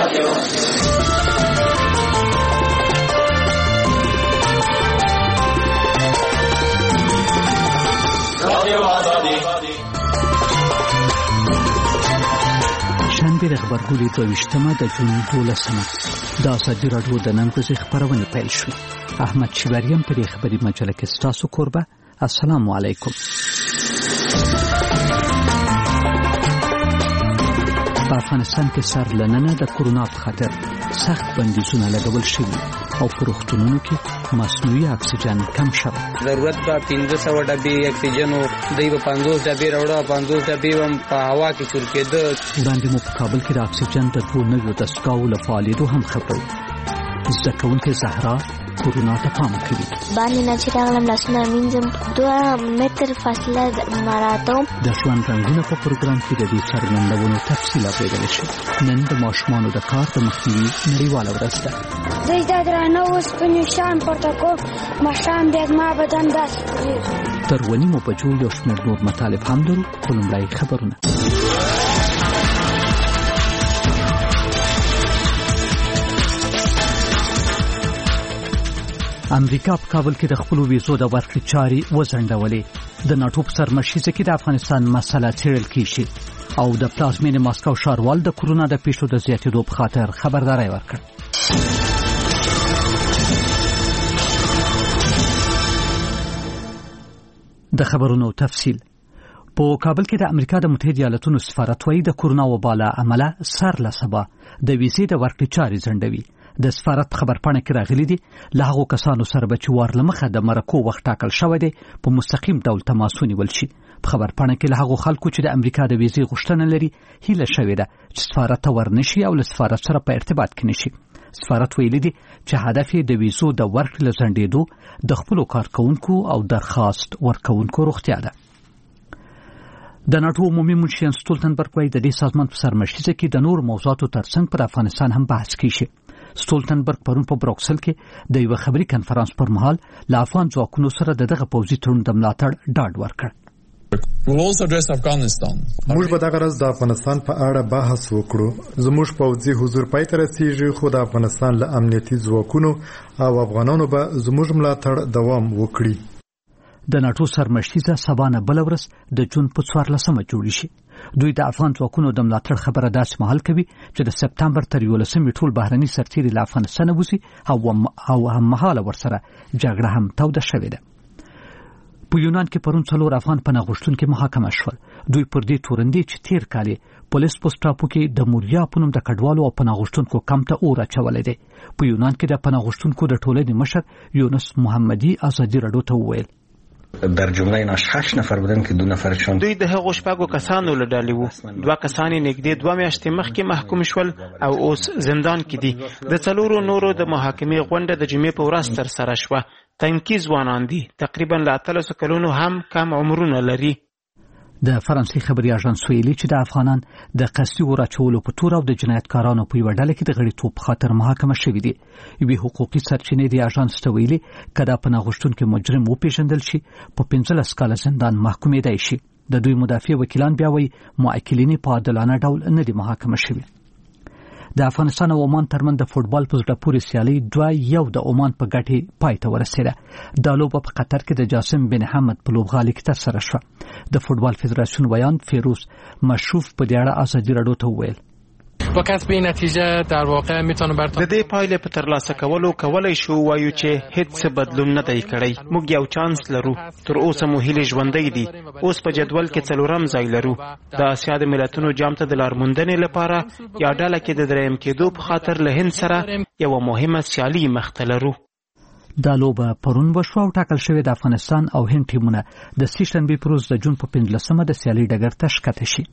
شنبه د خبرګولې 22مه د جون 12مه د ازادي راډیو د نن ورځې خبرونه پیل شوې. احمد شیبریم په دې خبري مجله کې ستاسو کوربه. السلام علیکم. په افغانستان کې سر لننه د کورونا په خاطر سخت بندیزونه لګول شوي او په روغتونونو کې مصنوعي اکسیجن کم شوی. ضرورت به 1500 ډبې اکسیجن او دوی به 50 ډبې راوړه، 50 ډبې هم په هوا کې چور کېده. وړاندې مو په کابل کې د اکسیجن د 2 نویو دستګاهو له فعالېدو هم خبرو. زده کوونکې زهرا کورونا ته پام کوي. باندې نه چې راغلم لاسونه مینځم 2 متر فاصله مراعاتوم. د ژوند رنګونه په پروګرام کې د دې څرګندونو تفصیل اورېدل شي. نن د ماشومانو د کار د مخنیوي نړیواله ورځ ده. زه د درانه اوسپنې شیان پورته کوم، ماښام بیا زما بدن داسې کېږي. تر 2 بجو یو شمېر نور مطالب هم لرو. خو لومړی خبرونه. امریکا په کابل کې د خپل ویزو د ورکړې چارې وځنډولې. د ناټو په سرمشیزه کې د افغانستان مسله څېړل کیږي او د پلازمینې ماسکو ښاروال د کورونا د پیښو د زیاتېدو په خاطر خبرداری ورکړ. د خبرونو تفصیل. په کابل کې د امریکا د متحده ایالاتونو سفارت وايي د کورونا وبا له امله سر له سبا د ویزې د ورکړې چارې ځنډوي. د سفارت خبرپاڼه کې راغلي دي له هغو کسانو سره به چې وارلمخه د مرکو وخت ټاکل شوی دی په مستقیم ډول تماس ونیول شي. په خبرپاڼه کې له هغو خلکو چې د امریکا د ویزې غوښتنه لري هیله شوې ده چې سفارت ته ورنشي او له سفارت سره په ارتباط کې نشي. سفارت ویلي دي چې هدف یې د ویزو د ورکړې له ځنډېدو د خپلو کارکوونکو او درخواست ورکوونکو روغتیا ده. د ناټو عمومي منشي ستولتنبرګ وايي د دې سازمان په سرمشیزه کې د نور موضوعاتو ترڅنګ پر افغانستان هم بحث کیږي. ستولتنبرګ پرون په بروکسل کې د یو خبري کنفرانس پر مهال له افغان ځواکونو سره دغه پوځي تړون د ملاتړ ډاډ ورکړ. موږ به دغه ورځ د افغانستان په اړه بحث وکړو. زموږ پوځي حضور پای ته رسیږي، خو د افغانستان له امنیتي ځواکونو او افغانانو به زموږ ملاتړ دوام وکړي. د ناټو سرمشیزه سبانه بل ورځ د جون په 14مه جوړی شي. دوی د افغان ځواکونو د ملاتړ خبره داسې مهال کوي چې د سپتمبر تر 11مې ټول بهرني سرتیري له افغانستان وځي او هم مهاله ورسره جګړه هم توده شوې ده. په یونان کې پرون 4 افغان پناه غوښتونکي محاکمه شول. دوی پر دې تورندې چې تیر کال پولیس پوسټاپو کې د موریا په نوم د کډوالو او پناه غوښتونکو کمپ ته اور اچولې ده. په یونان کې د پناه غوښتونکو د ټولنې مشر یونس محمدي ازادي راډیو ته وویل در جمله این 8 نفر بودن که 2 نفرشون دوی د هغو شپږو کسانو له ډلې وو. 2 کسان نږدې 2 میاشتې مخکې محکوم شول او اوس زندان کې دي. د 4 نورو د محاکمې غونډه د جمعې په ورځ تر سره شوه. تنکي ځوانان دي، تقریبا له 13 کلونو هم کم عمرونه لري. د فرانسې خبري اژانس ویلي چې د افغانان د قصدي اور اچولو په تور او د جنایتکارانو په یوه ډله کې د غړیتوب په خاطر محاکمه شوي دي. یوې حقوقي سرچینې د اژانس ته ویلي که دا پناه غوښتونکی مجرم وپېژندل شي په 15 کاله زندان محکومېدای شي. د دوی مدافع وکیلان بیا وایي معقلین په عادلانه ډول نه دي محاکمه شوي. د افغانستان او عمان ترمن د فوټبال په زړه پورې سیالي 2-1 د عمان په ګټې پای ته ورسېده. دا لوبه په قطر کې د جاسم بن حمد په لوبغالي کې ترسره شوه. د فوټبال فدراسیون ویان فیروز مشروف په دې اړه ازادي راډیو ته وویل با کسب این نتیجه در واقع میتونه برتر د دې پایلې په ترلاسه کولو کولای شو وایو چې هیڅ بدلون نه دی کړی. موږ یو چانس لرو. تر اوسه مو هیلې ژوندۍ دي. اوس په جدول کې 4م ځای لرو. د اسیا د ملتونو جام ته د لارموندنې لپاره یا ډله کې د دریم کېدو په خاطر له هند سره یو مهمه سیالي مخته لرو. دا لوبه پرون وشوه او ټاکل شوې د افغانستان او هند ټیمونه د سیشنبې پر ورځ د جون په 15مه د سیالي ډګر ته ښکته شي.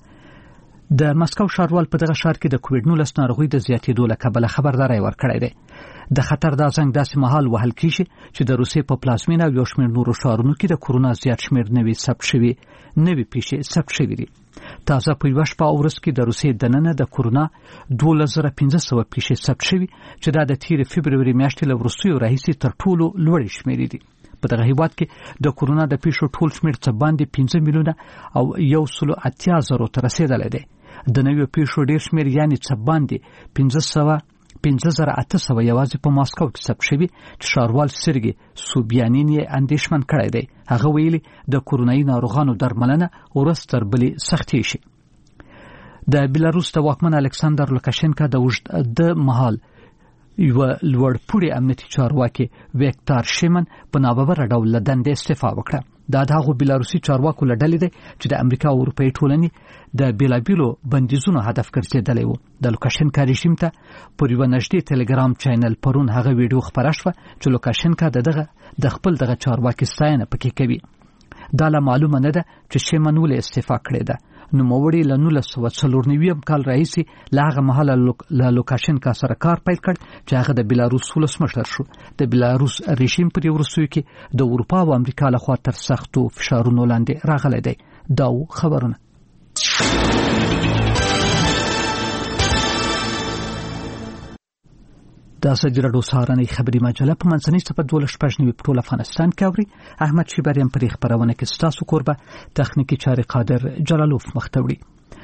د ماسکو ښاروال په دغه ښار کې د کووډ-19 ناروغۍ د زیاتېدو له کبله خبرداری ورکړی دی. د خطر دا زنګ داسې مهال وهل کیږي چې د روسیې په پلازمینه او یو شمېر نورو ښارونو کې د کورونا زیات شمېر نوې پیښې ثبت شوي دي. تازه په یوه شپه او ورځ کې د روسیې دننه د کورونا 12500 پیښې ثبت شوي چې دا د تیر فبروري میاشتې له وروستیو راهیسې تر ټولو لوړې شمېرې دي. په دغه هیواد کې د کورونا د پیښو ټول شمېر څه باندې 5 میلیونه او 180,000 ته رسیدلی دی. د نویو پیښو ډیر شمیر یعنی څه باندې 15,800 یوازې په ماسکو کې ثبت شوي چې ښاروال سرګي سوبیانین یې اندېښمن کړی دی. هغه ویلي د کورونایي ناروغانو درملنه ورځ تر بلې سختې شي. د بیلاروس د واکمن الکساندر لوکاشنکا د مهال یو لوړپوړي امنیتي چارواکي ویکتور شیمن په ناببره ډول له دندې استعفا وکړه. دا د هغو بیلاروسي چارواکو له ډلې دی چې د امریکا او اروپایي ټولنې د بیلابیلو بندیزونو هدف ګرځېدلی و. د لوکاشنکا رژیم ته پر یوه نږدې ټلګرام چینل پرون هغه ویډیو خپره شوه چې لوکاشنکا د خپل دغه چارواکي ستاینه پکې کوي. دا لا معلومه نه ده چې شیمن ولې استعفا کړې ده. نوموړي له 1994 کال راهیسې له هغه مهاله له لوکاشنکا سره کار پیل کړ چې هغه د بیلاروس ولسمشر شو. د بیلاروس رژیم په دې وروستیو کې د اروپا او امریکا لخوا تر سختو فشارونو لاندې راغلی دی. دا خبرونه دا سجرډو سهارنۍ خبري مجله په منځنۍ صفحه 12 په ټول افغانستان کې اوري. احمد شیبریم پر خبرونه کې ستاسو کوربه تخنیکی چاري قادر جلالوف مختوړي.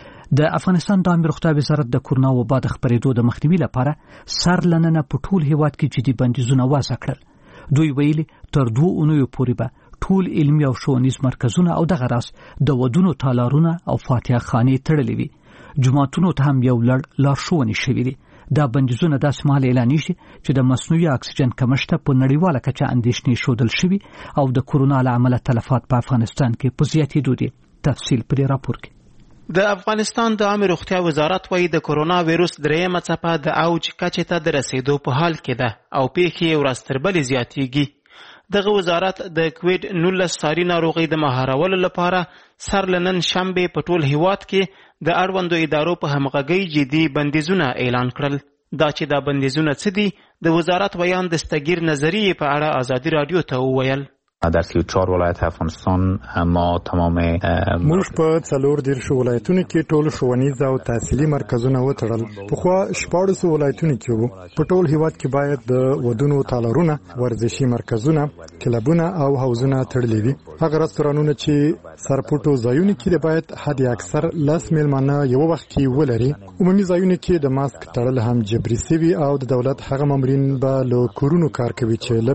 د افغانستان د عامه روغتیا وزارت د کورونا وبا د خپرېدو د مخنیوي لپاره سرلننه په ټول هیواد کې جدي بندیزونه وضع کړل. دوی ویلي تر 2 اونیو پورې به ټول علمي او ښوونیز مرکزونه او دغه راس د ودونو تالارونه او فاتحه خانې تړلې وي. جماعتونو ته هم یو لارښوونې شوې دي. دا بندیزونه داسې مهال اعلانېږي چې د مصنوعي اکسیجن کمښت په نړیواله کچه اندېښنې ښودل شوي او د کورونا له امله تلفات په افغانستان کې په زیاتېدو دي. تفصیل په دې راپور کې. د افغانستان د عامه روغتیا وزارت وايي د کورونا وایروس درېیمه څپه د اوج کچې ته د رسیدو په حال کې ده او پیښې ورځ تر بلې زیاتېږي. دغه وزارت د کووید 19 ساري ناروغي د مهارولو لپاره سرلنن شنبه په ټول هیواد کې د اړوندو ادارو په همغږۍ جدي بندیزونه اعلان کړل. دا چې دا بندیزونه څه دي د وزارت ویان د ستګیر نظریه په اړه ازادي رادیو ته وویل. در 34 ولایت افغانستان ما تمام موږ په 14 ولایتونو کې ټول ښوونیز او تحصیلي مرکزونه وتړل. په خوا 14 ولایتونو کې وو. په ټول هیواد کې باید د ودونو تالارونه، ورزشي مرکزونه، کلبونه او حوزونه تړلي وي. هغه رستورانونه چې سرپټو ځایونه کې باید حد اکثر 10 میلمانه یو وخت کې ولري. عمومي ځایونه کې د ماسک تړل هم جبري سوي او د دولت هغه مامورین به له کورونو کار کوي چې له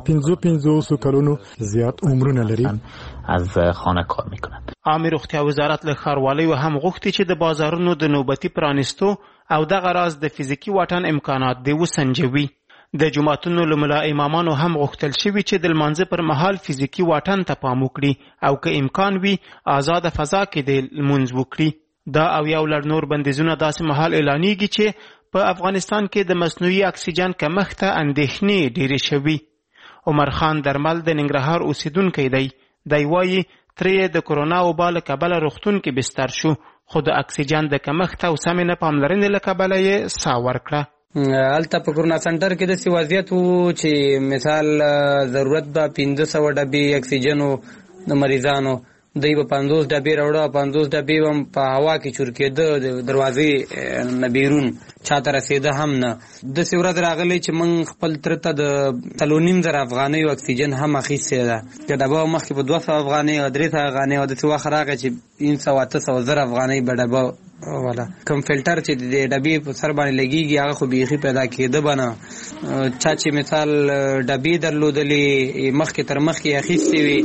55 کلونو زیات عمرونه لري از خانه کار میکنند. عامه روغتیا وزارت له ښاروالۍ هم غوښتي چې د بازارونو د نوبتي پرانیستو او دغه راز د فزیکی واټن امکانات دی وسنجوي. د جماعتونو له ملا امامانو هم غوښتل شوي چې د لمانځه پر مهال فزیکی واټن ته پام وکړي او که امکان وي آزاد فضا کې د لمونځ وکړي. دا او یو لړ نور بندیزونه داسې مهال اعلانېږي چې په افغانستان کې د مصنوعي اکسیجن کمښت ته اندېښنې ډېرې شوي. عمر خان درمل د ننګرهار اوسیدونکی دی. دی وایي ترې د کورونا وبا له کبله روغتون کې بستر شو خو د اکسیجن د کمښت او سمې نه پاملرنې له کبله یې ساه ورکړه. هلته په کورونا سنټر کې داسې وضعیت و چې مثال ضرورت به 500 ډبې اکسیجنو د مریضانو دی به 50 ډبې راوړه 50 ډبې هم په هوا کې چور کېده د دروازې نه بیرون چاته رسېده هم نه. داسې ورځ راغلی چې موږ خپل تره ته د 3,500 افغانیو اکسیجن هم اخیستې ده. د ډبه مخکې په 200 افغانۍ او 300 افغانۍ او داسې وخت راغی چې 800 افغانۍ به ډبه والا کوم فلټر چې د ډبې په سر باندې لګېږي هغه خو بیخي پیدا کېده به نه. چا چې مثال ډبې درلودلې مخکې تر مخکې اخیستې وي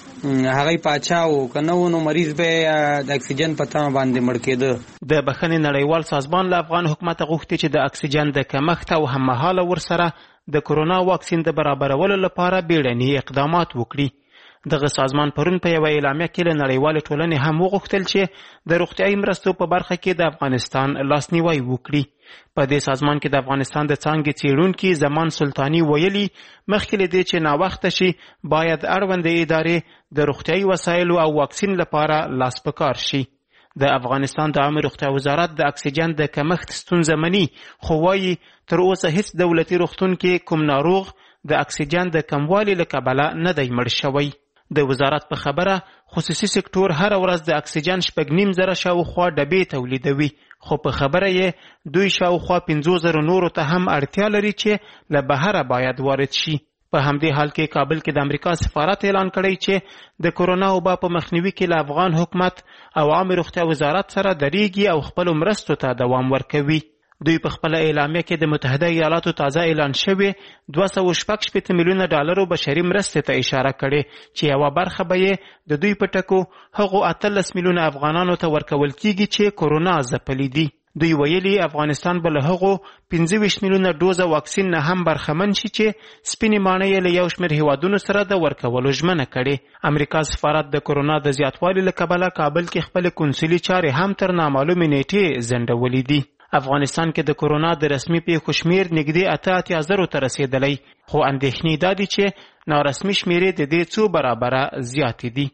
هغه پاچاو کنه نو مریض به د اکسیجن په تمه باندې مړ کېده. د بخښنې نړیوال سازمان له افغان حکومت غوښتي چې د اکسیجن د کمښت او هممهاله ورسره د کورونا واکسین د برابرولو لپاره بیړني اقدامات وکړي. دغه سازمان پرون په یوه اعلامیه کې له نړیوالې ټولنې هم وغوښتل چې د روغتیايي مرستو په برخه کې د افغانستان لاسنیوی وکړي. په دې سازمان کې د افغانستان د څانګې څېړونکي زمان سلطاني ویلي مخکې له دې چې ناوخته شي باید اړوندې ادارې د روغتیايي وسایلو او واکسین لپاره لاس په کار شي. د افغانستان د عامه روغتیا وزارت د اکسیجن د کمښت ستونزه مني خو وایي تر اوسه هیڅ دولتي روغتون کې کوم ناروغ د اکسیجن د کموالي له کبله نه دی مړ شوی. د وزارت په خبره خصوصي سکتور هر ورځ د اکسیجن 9,500 شاوخوا ډبې تولیدوي خو په خبره یې دوی شاوخوا 50,000 نورو ته هم اړتیا لري چې له بهره باید وارد شي. په همدې حال کې کابل کې د امریکا سفارت اعلان کړی چې د کورونا وبا په مخنیوي کې له افغان حکومت او عامه روغتیا وزارت سره درېږي او خپل مرستو ته دوام ورکوي. دوی په خپل اعلامیه کې د متحده ایالاتو تازه اعلان شوی 246 میلیونه ډالرو بشري مرستې ته اشاره کړې چې یوه برخه به یې د دوی په ټکو هغو 18 میلیونه افغانانو ته ورکول کیږي چې کورونا ځپلي دي. دوی ویلي افغانستان به له هغو 25 میلیونه ډوزه واکسین نه هم برخمن شي چې سپینې ماڼۍ یې له یو شمېر هیوادونو سره د ورکولو ژمنه کړې. امریکا سفارت د کورونا د زیاتوالي له کبله کابل کې خپلې قونسلي چارې هم تر نامعلومې نیټې ځنډولې دي. افغانستان کې د کورونا د رسمي پیښو شمیر نږدې 88,000 ته رسیدلی، خو اندېښنې دا دي چې نارسمي شمیرې د دې څو برابره زیاتې دي.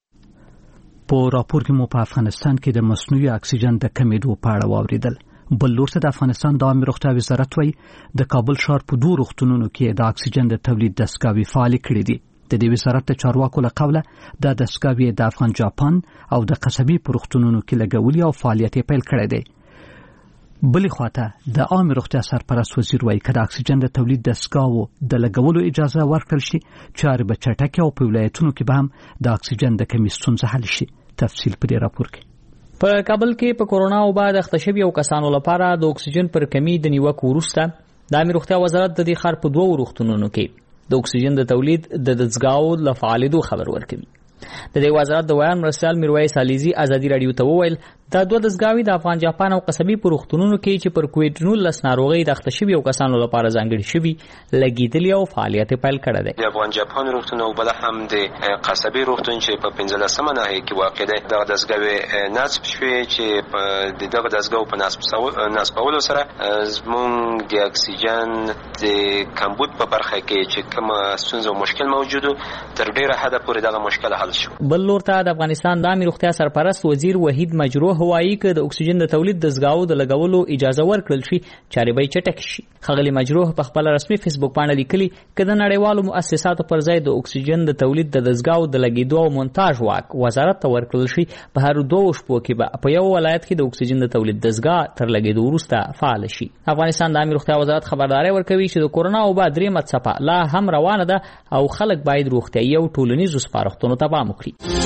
په راپور کې مو په افغانستان کې د مصنوعي اکسیجن د کمیدو په اړه واوریدل. بل لور ته د افغانستان د عامه روغتیا وزارت وایي د کابل ښار په 2 روغتونونو کې د اکسیجن د تولید دستګاوې فعالې کړې دي. د دې وزارت د چارواکو له قوله د دستګاوې د افغان جاپان او د قصبي په روغتونونو کې لګولي او فعالیت یې پیل کړی دی. بلې خواته د عامه روغتیا سرپرست وزیر وایي که د اکسیجن د تولید دستګاوو د لګولو اجازه ورکړل شي چارې به چټکې او په ولایتونو کې به هم د اکسیجن د کمۍ ستونزه حل شي. تفصیل په دې راپور کې. په کابل کې په کورونا وبا د اخته شویو کسانو لپاره د اکسیجن پر کمی د نیوکو وروسته د عامه روغتیا وزارت د دې ښار په 2 روغتونونو کې د اکسیجن د تولید د دستګاو له فعالېدو خبر ورکوي. د دې وزارت د ویان مرستیال میرویس علیزي ازادي رادیو ته وویل دا 2 دستګاوې د افغان جاپان او قصبي په روغتونونو کې چې پر کووډ-19 ناروغۍ د اخته شویو کسانو لپاره ځانګړي شوي لګېدلي او فعالیت پیل کړی دی. د افغان جاپان روغتون او بل هم د قصبي روغتون چې په 15مه ناحیه کې واقع دی دغه دستګاوې نصب شوې چې د دغه دستګاو په نصبولو سره زموږ د اکسیجن د کمبود په برخه کې چې کومه ستونزه او مشکل موجود تر ډیره حده پورې دغه مشکل حل شو. بل لور ته د افغانستان د عامه روغتیا سرپرست وزیر وحید مجروح وایي که د اکسیجن د تولید دستګاو د لګولو اجازه ورکړل شي چارې به چټک شي. ښاغلي مجروح په خپل رسمي فیسبوک باندې لیکلي که د نړیوالو مؤسساتو پر ځای د اکسیجن د تولید د دستګاو د لګیدو او مونتاژ واک وزارت ته ورکړل شي په هر 2 شپو کې به په یو ولایت کې د اکسیجن د تولید دستګاه تر لګیدو وروسته فعال شي. افغانستان د عامه روغتیا وزارت خبرداري ورکوي چې د کورونا وبا 3 څپه لا هم روانه ده او خلک باید روغتیايي او ټولنیزو سپارښتنو ته پام وکړي.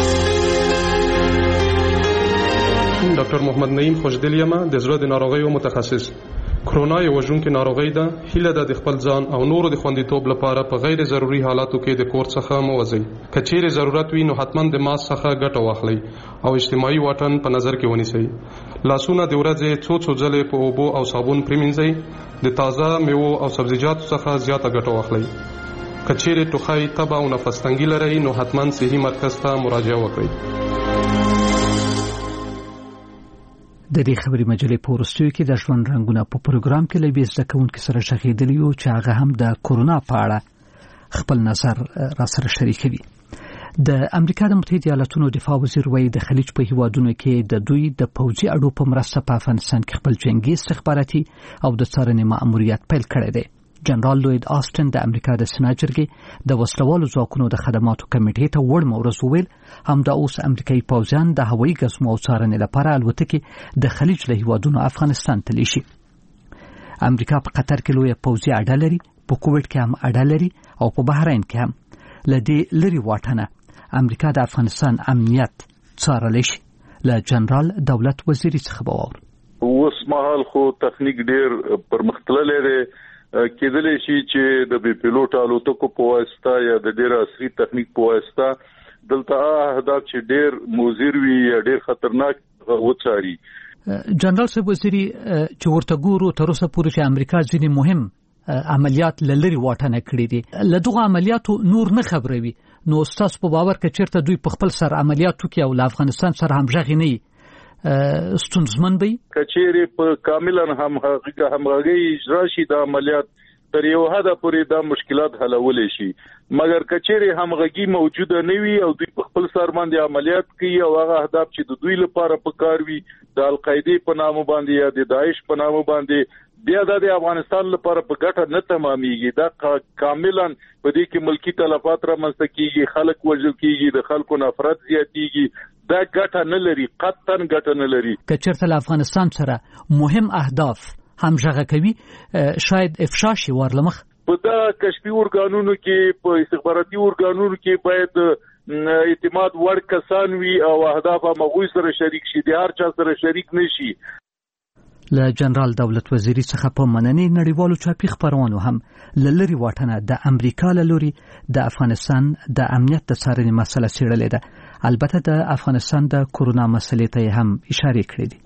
ډاکټر محمد نعیم خوشدل یم د زړه د ناروغیو متخصص. کرونا یو وژونکې ناروغي ده. هیله ده د خپل ځان او نورو د خوندیتوب لپاره په غیر ضروري حالاتو کې د کور څخه مه وځئ. که چیرې ضرورت وي نو حتما د ماسک څخه ګټه واخلئ او اجتماعي واټن په نظر کې ونیسئ. لاسونه د ورځې څو ځلې په اوبو او صابون پریمنځئ. د تازه میوو او سبزیجاتو څخه زیاته ګټه واخلئ. که چیرې ټوخی، تبه او نفس تنګي لرئ نو حتما صحي مرکز ته مراجعه وکړئ. د دې خبري مجلې په وروستیو کې د ژوند رنګونه په پروګرام کې لوي زده کوونکي سره شغېدلی یو چې هغه هم د کورونا په اړه خپل نظر را سره شریکوي. د امریکا د متحده ایالاتونو دفاع وزیر وایي د خلیج په هیوادونو کې د دوی د پوځي اډو په مرسته په افغانستان کې خپل جنگي استخباراتي او د څارنې مأموریت پیل کړی دی. جنرال لوید آسټن د امریکا د سنا جرګې د وسلوالو ځواکونو د خدماتو کمیټې ته وړمه ورځ وویل همدا اوس امریکایي پوځیان د هوایي ګزمو او څارنې لپاره الوتکې د خلیج له هیوادونو افغانستان ته لیږي. امریکا په قطر کې لویه پوځي اډه لري، په کوویډ کې هم اډه لري او په بحرین کې هم. له دې لرې واټنه امریکا د افغانستان امنیت څارلی شي. له جنرال دولت وزیري څخه به واورو. اوس مهال خو تخنیک ډېر پرمختللی دی. کېدلی شي چې د بي پیلوټ الوتکو په واسطه یا د ډېر عصري تخنیک په واسطه دلته اهداف چې ډېر موزیر وي یا ډېر خطرناک وڅاري. جنرال صاحب وزیري چې ورته ګورو تر اوسه پورې چې امریکا ځینې مهم عملیات لری واټنه کړی دي، له دغه عملیاتو نور نه خبروي. نو استاد په باور کې چیرته دوی په خپل سر عملیاتو کې او افغانستان سره همغږي نه ستونزمن وي. کچېرې په کاملا همغږي اجرا شي د عملیات تر یو حده پورې دا مشکلات حلولی شي، مګر کچېرې همغږي موجوده نه وي او دوی په خپل سر باندې عملیات کوي او هغه اهداف چې د دوی لپاره پکار وي د القاعده په نامه باندې یا د داعش په نامه باندې بیا د افغانستان لپاره په ګټه نه تمامېږي. دا کاملا په دې کې ملکی تلفات رامنځته کیږي، خلک وژل کیږي، د خلکو نفرت زیاتیږي. دا ګټه نه لري، قطعا ګټه نه لري. که چېرته افغانستان سره مهم اهداف همغږي کوي شاید افشا شي ورلمخ. په دا کشفي ارګانونو کې په استخباراتي ارګانونو کې باید اعتماد وړ کسان وي او اهداف مغوي سره شریک شي، د هر چا سره شریک نشي. له جنرال دولت وزیری څخه په مننې نړیوالو چاپی خبرونو هم لری واټنه د امریکا له لوري د افغانستان د امنیت د څارنې مسله څېړلې ده. البته د افغانستان د کورونا مسلې ته هم اشاره کړې دي.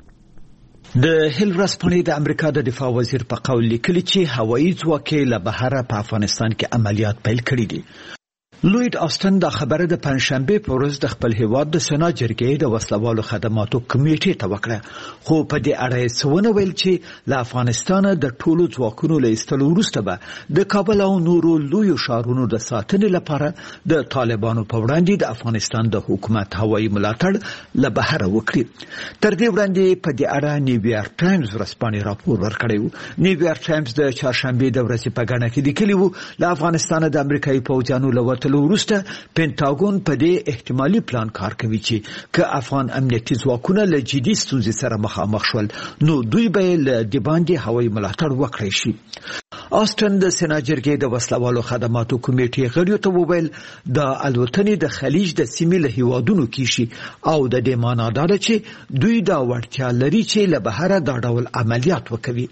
د هیل ورځپاڼې د امریکا د دفاع وزیر په قول لیکلي چې هوایي ځواک له بهره په افغانستان کې عملیات پیل کړي دي. لوید آستن دا خبره د پنځشنبه په ورځ د خپل هیواد د سنا جرګې د وسلوالو خدماتو کمیټې ته وکړه، خو په دې اړه څه ویل چې له افغانستان د ټولو ځواکونو له ایستلو وروسته به د کابل او نورو لویو ښارونو د ساتنې لپاره د طالبانو په وړاندې د افغانستان د حکومت هوایي ملاتړ له بهره وکړي. تر دې وړاندې په دې اړه نیویارک ټایمز ورځپاڼې راپور ورکړی و. نیویارک ټایمز د چهارشنبه د ورځې په غاڼه کې لیکلی و له افغانستان د امریکایي پوځیانو له وروسته پینټاګون په دې احتمالي پلان کار کوي چې که افغان امنیتي ځواکونه له جدي ستونزې سره مخامخ شول نو دوی به له د باندې هوایي ملاتړ وکړي شي. آستن د سنا جرګې د وسلوالو خدماتو کمیټې غړیو ته وویل د الوتنې د خلیج د سیمې له هیوادونو کې شي او د دې معنا دا ده چې دوی دا وړتیا لري چې له بهره دا ډول عملیات وکړي.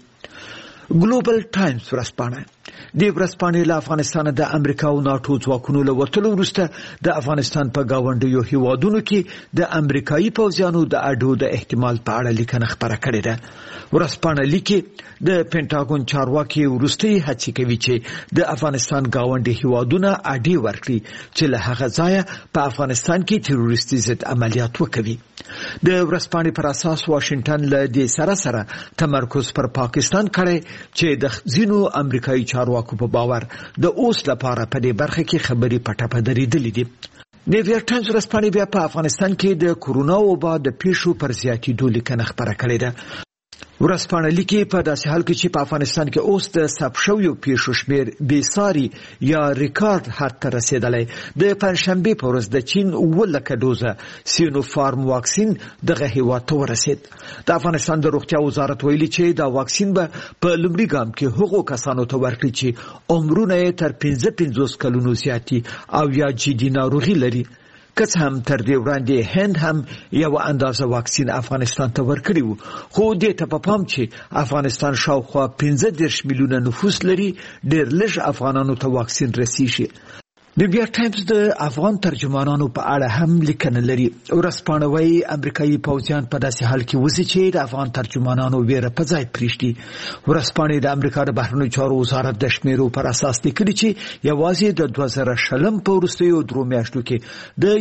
ګلوبل ټایمز ورځپاڼه د ورځپاڼې له افغانستان د امریکا او ناتو ځواکونو له وتلو وروسته د افغانستان په گاونډیو هیوادونو کې د امریکایي پوځیانو د اډو د احتمال په اړه لیکنه خبره کړې ده. ورځپاڼه لیکي د پینټاګون چارواکي وروستي هڅې کوي چې د افغانستان گاونډي هیوادونه اډي ورکړي چې له هغه ځایه په افغانستان کې تروریستي ضد عملیات وکړي. د ورځپاڼې پر اساس واشنگټن له دې سره تمرکز پر پاکستان کړي چې د ځینو امریکایي چارواکو په باور د اوس لپاره په دې برخه کې خبري پټه پدریدلې دي. نیویارک ټایمز ورځپاڼې بیا په افغانستان کې د کورونا وبا د پیښو پر زیاتېدو لیکنه خبره کړې ده. ورځپاڼه لیکي په داسې حال کې چې په افغانستان کې اوس د ثبت شویو پیښو شمېر بېساري یا ریکارډ حد ته رسېدلی. د پنځشنبې په ورځ د چین 7,00,000 ډوزه سینوفارم واکسین دغه هیواد ته ورسېد. د افغانستان د روغتیا وزارت ویلي چې دا واکسین به په لومړي ګام کې هغو کسانو ته ورکړي چې عمرونه یې تر 55 کلونو زیاتي او یا جدي ناروغي لري. که څه هم تر دې وړاندې هند هم یو اندازه واکسین افغانستان ته ورکړی و، خو دې ته په پام چې افغانستان شاوخوا 15 میلیونه نفوس لري ډېر لږ افغانانو ته واکسین رسیږي. نیویارک ټایمز د افغان ترجمانانو په اړه هم لیکنه لري. ورځپاڼه وايي امریکایي پوځیان په داسې حال کې وځي چې د افغان ترجمانانو ویره په ځای پریږدي. ورځپاڼې د امریکا د بهرنیو چارو وزارت د شمیرو پر اساس لیکلي چې یوازې د 2020 په وروستیو 3 میاشتو کې د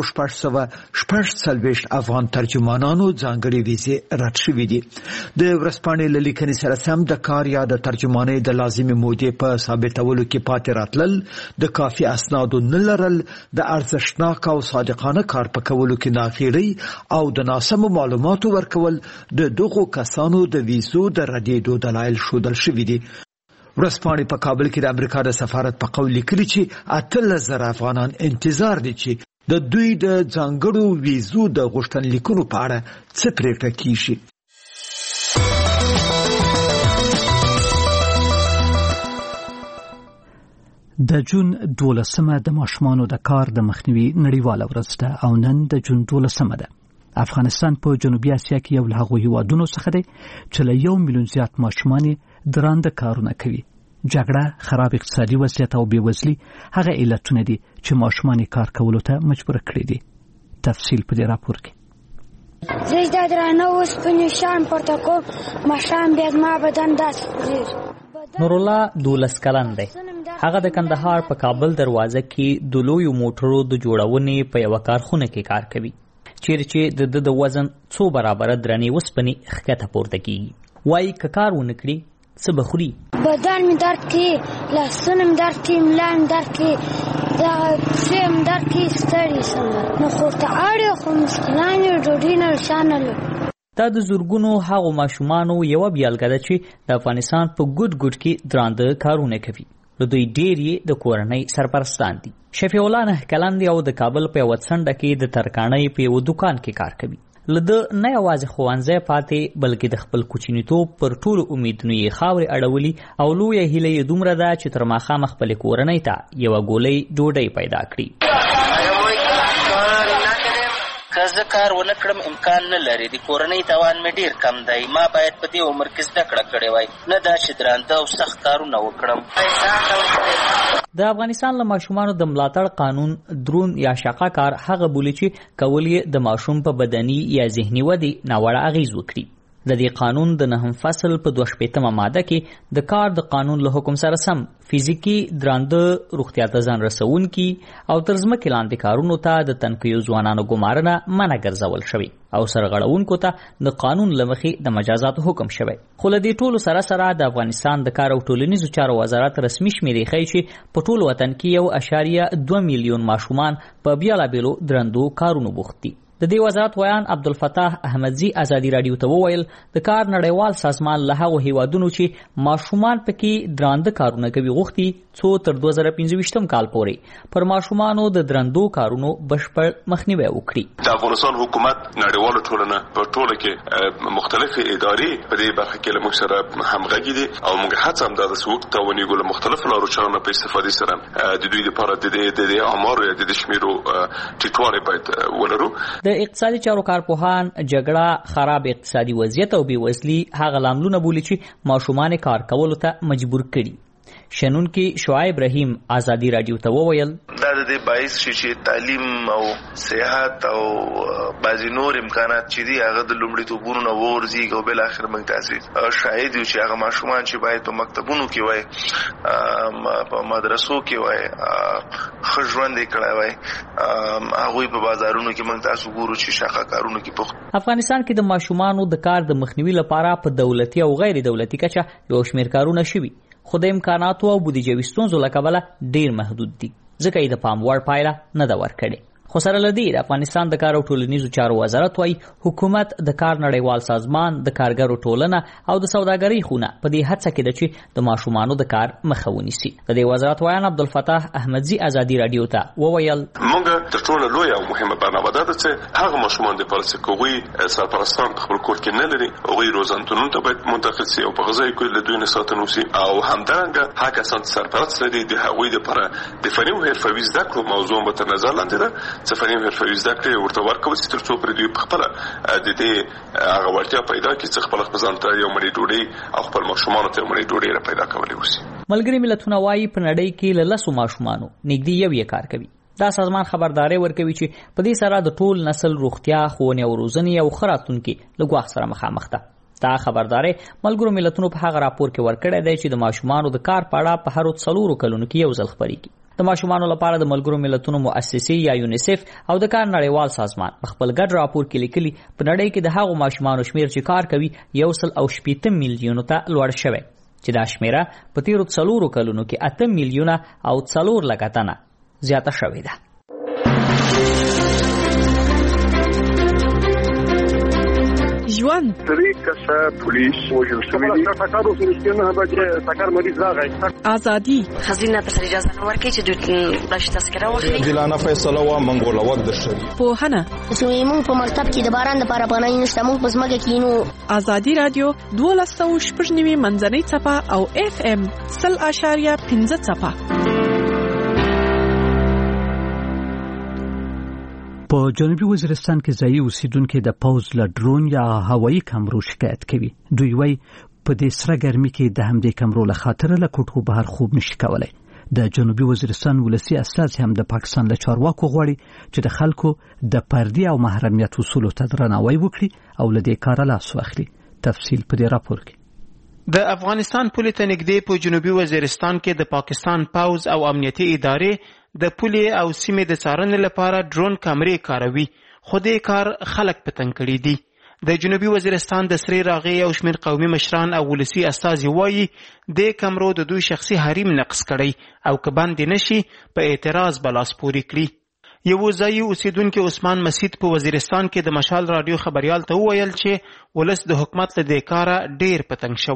1646 افغان ترجمانانو ځانګړي ویزې رد شوې دي. د ورځپاڼې له لیکنې سره سم د کار یا د ترجمانۍ د لازمي مودې په ثابتولو کې پاتې راتلل، د کافي اسنادو نه لرل، د ارزښتناک او صادقانه کار په کولو کې ناغېړي او د ناسمو معلوماتو ورکول د دغو کسانو د ویزو د ردېدو دلایل ښودل شوي دي. ورځپاڼې په کابل کې د امریکا د سفارت په قول لیکلي چې 18,000 افغانان انتظار دي چې د دوی د ځانګړو ویزو د غوښتنلیکونو په اړه څه پرېکړه کیږي. د جون 12 د ماشومانو د کار د مخنیوي نړیواله ورځ ده او نن د جون 12 ده. افغانستان په جنوبي اسیا کې یو له هغو هیوادونو څخه دی چې له 1 میلیون زیات ماشومان درانده کارونه کوي. جګړه، خراب اقتصادي وضعیت او بېوزلي هغه علتونه دي چې ماشومان کار کولو ته مجبور کړي دي. تفصیل په دې راپور کې. زه د درانه اوسپنې شیان پورته کوم، ماښام بیا زما بدن داسې خوځېږي. نورالله 12 کلن دی. هغه د کندهار په کابل دروازه کې د لویو موټرو د جوړونې په یو کارخونه کې کار کوي، چیرې چې د وزن 2 برابره درنې اوسپنې ښکته پورته کیږي. وایي که کار ونه کړي څه به خوري. بدن مې درد کوي، لاسونه مې درد کوي، ملا مې درد کوي، پښې مې درد کوي، ستړی شم. نو خو ورته اړ خو مسکینان یو ډوډۍ نه شا نه لرو. دا د زورګونو هغو ماشومانو یوه بیلګه ده چې د افغانستان په ګډ کې درانده کارونه کوي. د دوی ډېر یې د کورنۍ سرپرستان دي. شفیع الله 9 کلن دی او د کابل په یوه څنډه کې د ترکاڼۍ په یو دکان کې کار کوي. لده نه یوازې ښوونځی پاتې بلکې د خپل کوچنیتوب پر ټولو امیدونو یې خاورې اړولي او لویه هیله یې دومره ده چې تر ماښامه خپلې کورنۍ ته یوه ګولۍ ډوډۍ پیدا کړي. که زه کار ونه کړم امکان نه لري، د کورنۍ توان مې ډیر کم دی. ما باید په دې عمر کې زده کړه کړې وای، نه دا چې درانده او سخت کارونه وکړم. د افغانستان له ماشومانو د ملاتړ قانون درون یا شاقه کار هغه بولي چې کول یې د ماشوم په بدني یا ذهني ودې ناوړه اغیز وکړي. د دې قانون د 9 فصل په 2 ماده کې د کار د قانون له حکم سره سم فزیکی درانده روغتیا ته ځان رسونکي او تر ځمکې لاندې کارونو ته د تنکیو ځوانانو ګمارنه منع ګرځول شوی او سرغړونکو ته د قانون له مخې د مجازات حکم شوی. خو له دې ټولو سره سره د افغانستان د کار او ټولنیزو چارو وزارت رسمي شمیرې ښیي چې په ټول وطن کې 1.2 میلیون ماشومان په بیلابیلو درندو کارونو بوخت دي. د دې وزارت ویان عبدالفتاح احمدزي ازادي رادیو ته وویل د کار نړیوال سازمان له هغو هیوادونو چې ماشومان پکې درانده کارونه کوي غوښتي څو تر 2025 کال پورې پر ماشومانو د درندو کارونو بشپړ مخنیوي وکړي. د افغانستان حکومت نړیواله ټولنه په ټوله کې مختلفې ادارې په دې برخه کې له موږ سره همغږي دي او موږ هڅه هم دا د سوق توانیږو له مختلفو لارو چارو په استفادې سره د دوی لپاره د امارو یا د شمیرو ټیټوالی باید ولرو. د اقتصادي چارو کارپوهان جګړه، خراب اقتصادي وضعیت او بېوزلي هغه لاملونه بولي چې ماشومان کار کولو ته مجبور کړي. شنونکي شعیب رحیم ازادي رادیو ته وویل دا د دې باعث شي چې تعلیم او صحت او بعضې نور امکانات چې دي هغه د لومړیتوبونو نه وغورځېږي او بالاخره موږ تاسې شاهد یو چې هغه ماشومان چې باید په مکتبونو کې وای، په مدرسو کې وای، ښه ژوند یې کړی وای، هغوی په بازارونو کې موږ تاسو ګورو چې شاخه کارونو کې بوخت. افغانستان کې د ماشومانو د کار د مخنیوي لپاره په دولتي او غیر دولتي کچه یو شمېر کارونه شوي، خو د امکاناتو او بودیجوي ستونزو له کبله ډیر محدود دي، ځکه یې د پام وړ پایله نه ده ورکړې. خو سره له دې د افغانستان د کار او ټولنیزو چارو وزارت وايي حکومت د کار نړیوال سازمان، د کارګرو ټولنه او د سوداګرۍ خونه په دې هڅه کې ده چې د ماشومانو د کار مخه ونیسي. د دې وزارت ویان عبدالفتاح احمدزي ازادي رادیو ته وویل موږ تر ټولو لویه او مهمه برنامه ده چې هغه ماشومان د پالسي کوي سرپرستان په خپل کور کې نه لري، هغوی روزنتونونو ته باید منتقل سي او په غذایي کې له دوی نه ساتنه وسي او همدارنګه هغه کسان سرپرست لري د هغوی لپاره د فني او حرفوي زده کړو موضوع به تر نظر لاندې ده چې فني او حرفوي زده کړې ورته ورکول سي تر څو پر دوی په خپله د دې هغه وړتیا پیدا کړي چې خپل ځان ته یو مړۍ ډوډۍ او خپل ماشومانو ته یو مړۍ ډوډۍ پیدا کولی وسي. ملګري ملتونه وایي په نړۍ کې له 10 ماشومانو نږدې یو یې کار کوي. دا سازمان خبرداري ورکوي چې په دې سره د ټول نسل روغتیا، ښوونې او روزنې او ښه راتلونکي له ګواښ سره مخامخ ده. دا خبرداري ملګرو ملتونو په هغه راپور کې ورکړی دی چې د ماشومانو د کار په اړه په هرو 4 کلونو کې یو ځل خپرېږي. د ماشومانو لپاره د ملګرو ملتونو مؤسسې یا یونیسف او د کار نړیوال سازمان په خپل ګډ راپور کې لیکلي په نړۍ کې د هغو ماشومانو شمیر چې کار کوي 1.8 میلیونو ته لوړ شوی، چې دا شمیره په تیرو 4 کلونو کې 8 میلیونه او 4 لکه تنه زیاته شوې ده. ژوند درې کسه پولیس وژل شوي دي. ټکر وسو نه به ټکر مریض راغی. ازادي خزینه ته اجازه نه ورکړي چې دوی بلش تذکره واخلي. عادلانه فیصله و منګول وخت درشي. پوهنه زموږ په مکتب کې د باران لپاره پناه نشته، موږ په ځمکه کې نو. ازادي رادیو 12.9 منځنۍ څپه او FM 0.5 څپه. په جنوبي وزیرستان کې ځایي اوسیدونکو د پوز له ډرون یا هوایي کمرو شکایت کوي. دوی وايي په دې سره ګرمي کې د همدې کمرو له خاطر له کوټو بهر خوب نشي کولای. د جنوبي وزیرستان ولسی استازي هم د پاکستان له چارواکو غواړي چې د خلکو د پردي او محرمیت اصولو ته درناوی وکړي او له دې کاره لاس واخلي. تفصیل په دې راپور کې. د افغانستان پولې ته نږدې په جنوبي وزیرستان کې د پاکستان پوز او امنیتي ادارې د پولې او سیمې د څارنې لپاره ډرون کامرې کاروي، خو دې کار خلک په تنګ کړي دي. د جنوبي وزیرستان د سرې راغې او شمېر قومي مشران او ولسي استازي وایي د کمرو د دوی شخصي حریم نقض کړی او که باندې نشي په اعتراض بلاس پوري کړي. یو ځایي اوسیدونکو عثمان مسعود په وزیرستان کې د مشال رادیو خبريال ته وویل چې ولس د حکومت له دې کاره ډېر پتنګ شوی.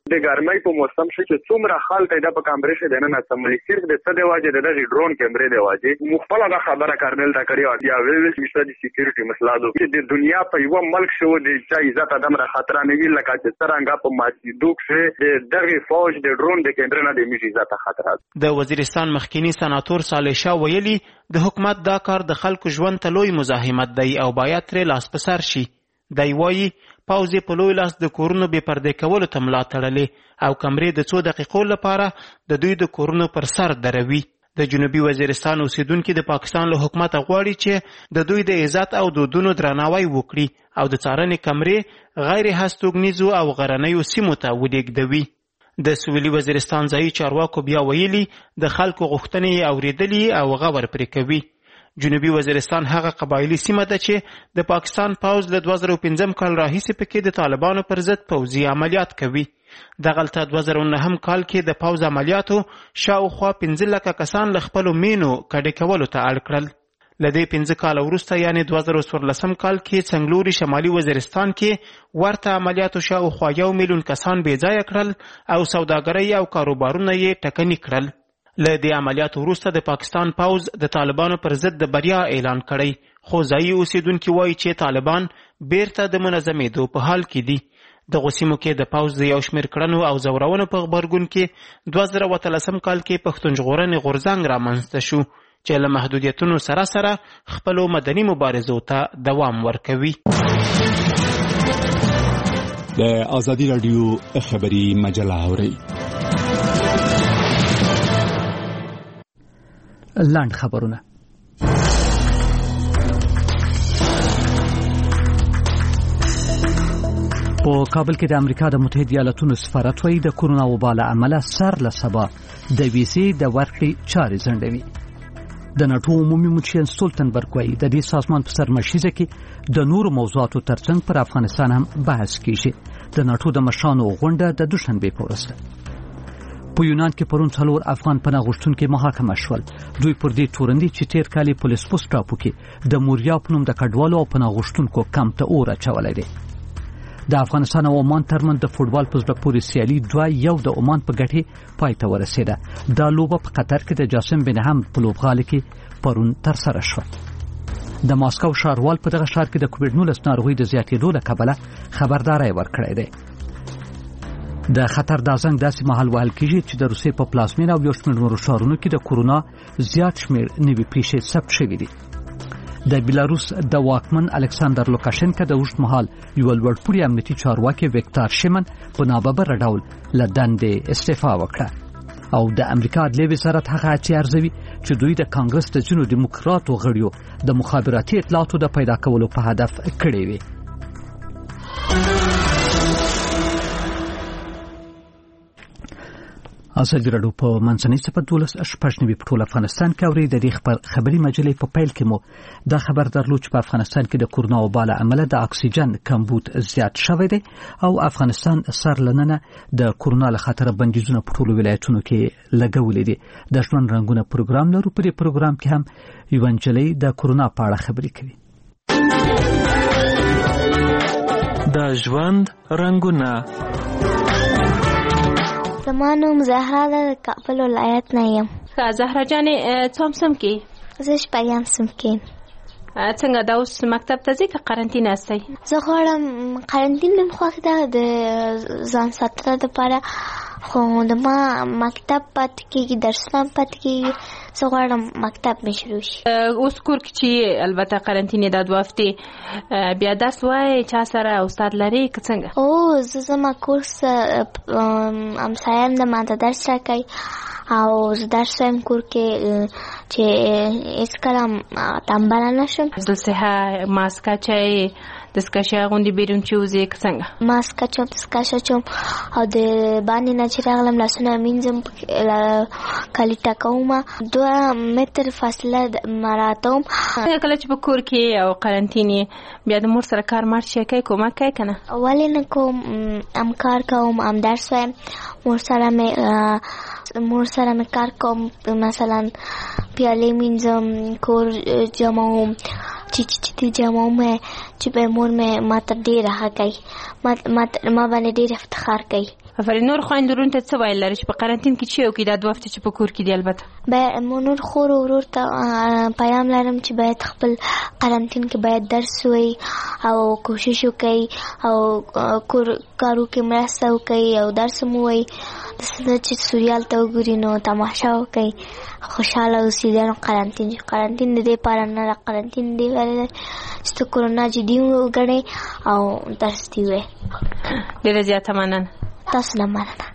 د ګرمۍ په موسم کې څومره خلک دا په کمرې کې دنه سملي صرف د څه دی واجه د ډرون کیمرې دی واجه مخفله دا خبره کارنل دا کړی یا ویل چې د سکیورټي مسله ده چې د دنیا په یو ملک شو د چا عزت ادم را خطر نه ویل لکه چې څنګه په ماجدوک شه دغه فوج د ډرون د کیمرې نه د میږي عزت خطر. د وزیرستان مخکینی سناتور صالح شاه ویلي د حکومت دا کار د خلکو ژوند ته لوی مزاحمت دی او باید ترې لاس په سر شي. دی وایي پوځ په لوی لاس د کورونو بې پردې کولو ته ملا تړلې او کمرې د 2 دقیقو لپاره د دوی د کورونو پر سر دروي. د جنوبي وزیرستان اوسیدونکو د پاکستان له حکومت غواړي چې د دوی د عزت او دودونو درناوی وکړي او د څارنې کمرې غیر هستوګنیزو او غرنیو سیمو ته ولېږدوي. د سویلي وزیرستان ځایي چارواکو بیا ویلي د خلکو غوښتنې اورېدلي او غور پرې کوي. جنوبي وزیرستان هغه قبایلی سیمه ده چې د پاکستان پوځ له 2015 کال راهیسې پکې د طالبانو پر ضد پوځي عملیات کوي. دغلته 2009 کال کې د پوځ عملیاتو شاوخوا 15 لکه کسان له خپلو مینو کډې کولو ته اړ کړل. له دې 15 کال وروسته یعنې 2014 کال کې څنګلوري شمالي وزیرستان کې ورته عملیاتو شاوخوا 1 میلیون کسان بې ځایه کړل او سوداګرۍ او کاروبارونه یې ټکني کړل. له دې عملیاتو وروسته د پاکستان پوځ د طالبانو پر ضد د بریا اعلان کړی خو ځایي اوسیدونکي وایي چې طالبان بیرته د منظمېدو په حال کې دي. دغو سیمو کې د پوځ د یو شمېر کړنو او زورونو په غبرګون کې 2013 کال کې پښتون ژغورنې غورځنګ رامنځته شو چې له محدودیتونو سره سره خپلو مدني مبارزو ته دوام ورکوي. د ازادي راډیو خبري مجله اورئ. لاند خبرونه. په کابل کې د امریکا د متحده ایالاتونو سفارت وایي د کورونا وبا له امله سر له سبا د ویزې د ورکړې چارې ځنډوي. د ناټو عمومي مشر سټولټنبرګ وایي د دې سازمان په سرمشیزه کې د نورو موضوعاتو ترڅنګ پر افغانستان هم بحث کیږي. د ناټو د مشرانو غونډه د دوشنبه په ورځ ده. په یونان کې پرون 4 افغان پناه غوښتونکي محاکمه شول. دوی پر دې تورندي چې تیر کال په لیسبوس ټاپو کې د موریا په نوم د کډوالو او پناه غوښتونکو کمپ ته اور اچولی دی. د افغانستان او عمان ترمنځ د فوټبال په زړه پورې سیالي 2-1 د عمان په ګټې پای ته ورسېده. دا لوبه په قطر کې د جاسم بن حمد په لوبغالي کې پرون ترسره شوه. د ماسکو ښاروال په دغه ښار کې د کووډ-19 ناروغۍ د زیاتېدو له کبله خبرداری ورکړی دی. د خطر د زنګ داسې مهال وهل کېږي چې د روسیې په پلازمینه او یو شمېر نورو ښارونو کې د کورونا زیات شمېر نوي پیښې ثبت شوي دي. د بیلاروس د واکمن الکساندر لوکاشنکا د اوږد مهال یو لوړپوړي امنیتي چارواکي ویکتور شیمن په ناببره ډول له دندې استعفا وکړه او د امریکا عدلیې وزارت هغه اچې ارزوي چې دوی د کانګرس د ځینو دیموکراتو غړیو د مخابراتي اطلاعاتو د پیدا کولو په هدف کړې وي. ازادي راډیو په منځنۍ صفر 12 په ټول افغانستان کې اوري. د دې خبري مجلې په پیل کې مو دا خبر درلود چې په افغانستان کې د کورونا وبا له امله د اکسیجن کمبود زیات شوی دی او افغانستان سر لننه د کورونا له خطر بندیزونه په ټولو ولایتونو کې لګولې دي. د ژوند رنگونه پروګرام لرو. په دې پروګرام کې هم یو انجلۍ د کورونا په اړه خبرې کوي. د ژوند رنگونه. زما نوم زهرا ده، د کابل ولایت نه یم. زهرا جانې څوم سم کې؟ زه شپږم سم کې. څنګه دا اوس مکتب ته ځې که قرنطین هستئ؟ زه غواړم قرنطین مې خوښ ده د ځان ساتنه دپاره، خو د ما مکتب پاتې کېږي، درسونه پاتې کېږي. زه غواړم مکتب مې شروع شي. اوس کور کې چې البته قرنطین دا 2 هفتې بیا درس وایې چا سره استاد لرې که څنګه؟ او زه زما کورس همسایم د ما ته درس راکوي او زه درس وایم کور کې چې هېڅکله تنبله نه شم. دلته ماسک اچوئ، دستکشې اغوندې بیرون چې وځې که څنګه؟ ماسک اچوم، دستکش اچوم او د باندې نه چې راغلم لاسونه مینځم، کالي ټکوم، 2 متر فاصله مراعاتوم. کله چې په کور کې او قرنطین بیا د مور سره کار مار شي کوي، کومک کوي که نه؟ ولې نه کوم، هم کار کوم، هم درس وایم. مور سره مې کار کوم، مثلا پیالې مینځم، کور جمعوم، چې جمعوم چې به مور مې ما ته ډېره ښه کوي، ما باندې ډېر افتخار کوي. افرین نور خويندرون ته څه ویل لري چې په قرنټین کې چې یو کې د 2 هفته چې په کور کې دی البته به مونږ خور ورور ته پیغام لرم چې باید خپل قرنټین کې باید درس وي او کوشش وکړي او کارو کې مرسته وکړي او درس مو وي چې سوریال ته وګوري نو تماشا وکړي خوشاله اوسئ. د قرنټین د دې پاره نه قرنټین دی ولې چې کورونا جدي وګڼي او درس دی وي. ډیره زیاته مننه. تاسو نه مننه.